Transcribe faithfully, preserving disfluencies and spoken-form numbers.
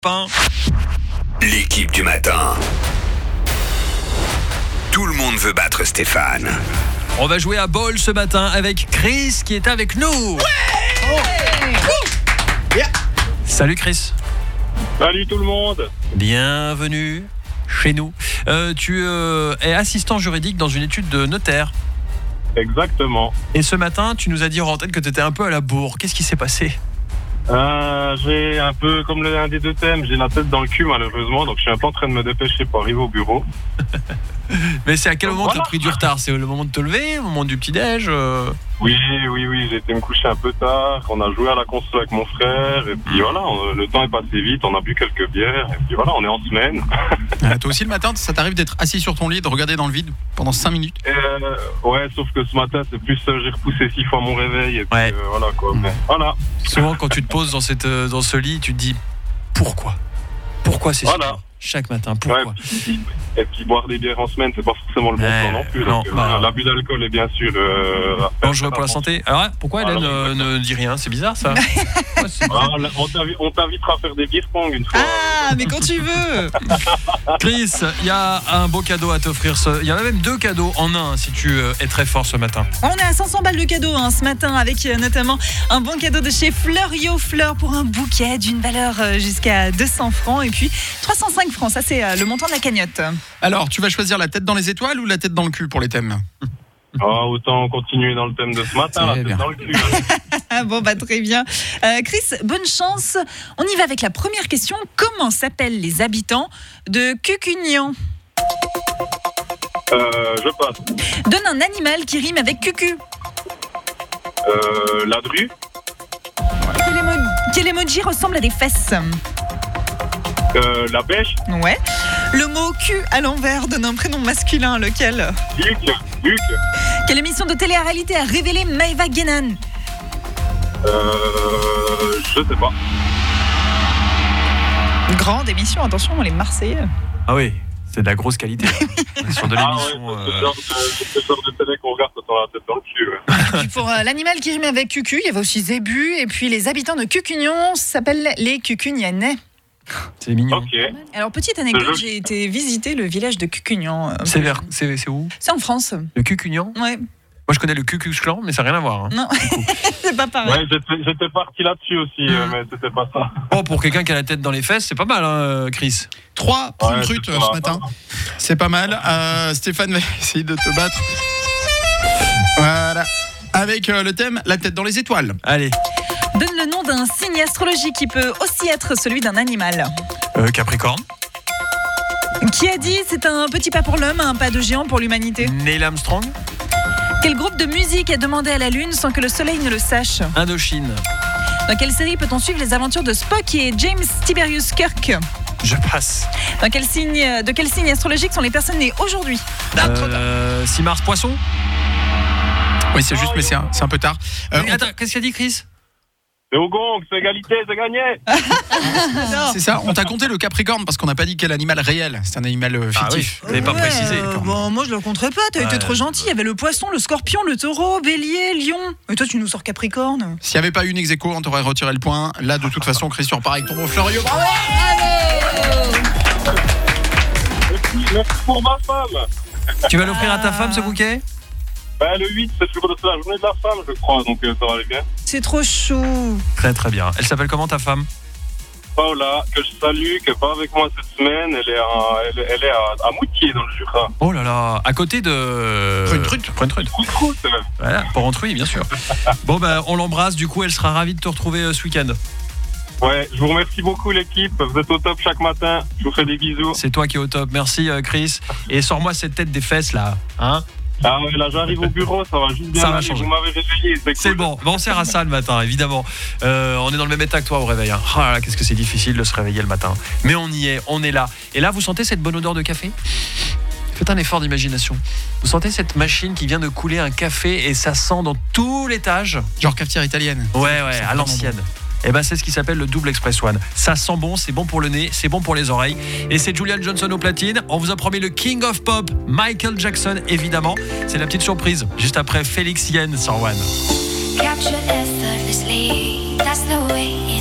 Pain. L'équipe du matin. Tout le monde veut battre Stéphane. On va jouer à Ball ce matin avec Chris qui est avec nous. Ouais oh. yeah. Salut Chris. Salut tout le monde. Bienvenue chez nous. Euh, tu euh, es assistant juridique dans une étude de notaire. Exactement. Et ce matin, tu nous as dit en tête que tu étais un peu à la bourre. Qu'est-ce qui s'est passé ? Euh, j'ai un peu, comme l'un des deux thèmes, j'ai la tête dans le cul malheureusement, donc je suis un peu en train de me dépêcher pour arriver au bureau. Mais c'est à quel moment voilà. tu as pris du retard ? C'est le moment de te lever, au moment du petit-déj euh... Oui, oui, oui, j'ai été me coucher un peu tard, on a joué à la console avec mon frère, et puis voilà, on, le temps est passé vite, on a bu quelques bières, et puis voilà, on est en semaine. Ah, toi aussi le matin, ça t'arrive d'être assis sur ton lit, de regarder dans le vide pendant cinq minutes ? euh, Ouais, sauf que ce matin, c'est plus, euh, j'ai repoussé six fois mon réveil, et puis ouais. euh, voilà quoi, mais voilà. Souvent quand tu te poses dans, cette, euh, dans ce lit, tu te dis pourquoi ? Pourquoi c'est voilà. ça ? Chaque matin, pourquoi ? Ouais, puis, et puis boire des bières en semaine, c'est pas forcément le bon ouais, plan non plus. non, Donc, bah, euh, l'abus d'alcool est bien sûr euh, dangereux pour la santé. Alors pourquoi Hélène ah, euh, ne dit rien ? C'est bizarre ça. Ouais, c'est ah, on, t'invite, on t'invitera à faire des beer pong une fois. Ah, mais quand tu veux. Chris, il y a un beau cadeau à t'offrir. Il y a même deux cadeaux en un si tu es très fort ce matin. On est à cinq cents balles de cadeaux hein, ce matin avec euh, notamment un bon cadeau de chez Fleurio Fleur pour un bouquet d'une valeur euh, jusqu'à deux cents francs et puis trois cent cinq francs. Ça c'est euh, le montant de la cagnotte. Alors, tu vas choisir la tête dans les étoiles ou la tête dans le cul pour les thèmes ? Ah, autant continuer dans le thème de ce matin, la tête bien. dans le cul. Ah bon bah très bien. Euh, Chris, bonne chance. On y va avec la première question. Comment s'appellent les habitants de Cucugnan ? Euh, je passe. Donne un animal qui rime avec cucu. Euh, la drue. Quel, emo- quel emoji ressemble à des fesses ? Euh, la pêche. Ouais. Le mot cul à l'envers donne un prénom masculin, lequel ? Luc. Luc. Quelle émission de télé-réalité a révélé Maëva Guénan ? Euh, je sais pas. Grande émission, attention, les Marseillais. Ah oui, c'est de la grosse qualité. Sur de Ah ouais, l'émission. c'est ce euh, genre de, c'est ce genre de télé qu'on regarde quand on a la tête dans le cul. Ouais. Puis pour euh, l'animal qui rime avec cucu, il y avait aussi Zébu. Et puis les habitants de Cucugnan s'appellent les Cucugnanais. C'est mignon. Ok. Alors, petite anecdote, j'ai été visiter le village de Cucugnan. C'est vers, c'est, c'est où ? C'est en France. Le Cucugnan ? Ouais. Moi je connais le Cucus Clan, mais ça n'a rien à voir. Hein. Non, c'est pas pareil. Ouais, j'étais, j'étais parti là-dessus aussi, euh, mais c'était pas ça. Oh, pour quelqu'un qui a la tête dans les fesses, c'est pas mal, hein, Chris. Trois primes Ouais, brutes c'est euh, pas ce matin. C'est pas mal. Euh, Stéphane va essayer de te battre. Voilà. Avec euh, le thème la tête dans les étoiles. Allez, Donne le nom d'un signe astrologique qui peut aussi être celui d'un animal. euh, Capricorne, Qui a dit c'est un petit pas pour l'homme, un pas de géant pour l'humanité ? Neil Armstrong, Quel groupe de musique a demandé à la Lune sans que le Soleil ne le sache ? Indochine. Dans quelle série peut-on suivre les aventures de Spock et James Tiberius Kirk ? Je passe. Dans quel signe, de quel signe astrologique sont les personnes nées aujourd'hui ? Euh, six mars, Poisson. Oui, c'est juste, mais c'est un, c'est un peu tard. Euh, Mais attends, qu'est-ce qu'il a dit, Chris ? C'est au gong, c'est égalité, c'est gagné. on- c'est ça, on t'a compté le Capricorne parce qu'on n'a pas dit quel animal réel. C'est un animal euh, Ah oui, fictif. vous n'avez pas précisé. euh, bon, moi je le compterais pas, t'as Ouais. été trop gentil. Il y avait le poisson, le scorpion, le taureau, bélier, lion. Et toi tu nous sors Capricorne. S'il n'y avait pas eu une ex aequo, on t'aurait retiré le point. Là, de toute façon, Chris, tu repars avec ton beau Florio. Bravo. Merci, merci pour ma femme. Tu vas l'offrir à ta femme, ce bouquet ? Ben, le huit, c'est le jour de la journée de la femme, je crois, donc euh, ça va aller bien. C'est trop chou. Très très bien. Elle s'appelle comment ta femme ? Paola, que je salue, qui n'est pas avec moi cette semaine, elle est, à, elle, elle est à, à Moutier dans le Jura. Oh là là, à côté de... Prunetrut. Prunetrut. Croûte, même. Voilà, pour Entrui, bien sûr. Bon, ben, on l'embrasse, du coup, elle sera ravie de te retrouver euh, ce week-end. Ouais, je vous remercie beaucoup l'équipe, vous êtes au top chaque matin, je vous fais des bisous. C'est toi qui es au top. Merci, euh, Chris. Et sors-moi cette tête des fesses, là. Hein ? Ah ouais, là j'arrive au bureau, ça va juste bien Ça va aller, changer. vous m'avez réveillé, c'est cool. C'est bon, bon, on sert à ça le matin, évidemment. Euh, on est dans le même état que toi au réveil. Hein. Oh là là, qu'est-ce que c'est difficile de se réveiller le matin. Mais on y est, on est là. Et là, vous sentez cette bonne odeur de café ? Faites un effort d'imagination. Vous sentez cette machine qui vient de couler un café et ça sent dans tout l'étage ? Genre cafetière italienne. Ouais, ouais, C'est à l'ancienne. Eh ben, c'est ce qui s'appelle le double express one. Ça sent bon, c'est bon pour le nez, c'est bon pour les oreilles. Et c'est Julian Johnson au platine. On vous a promis le King of Pop, Michael Jackson, évidemment. C'est la petite surprise, juste après Félix Yen sur One. Captured effortlessly, that's the way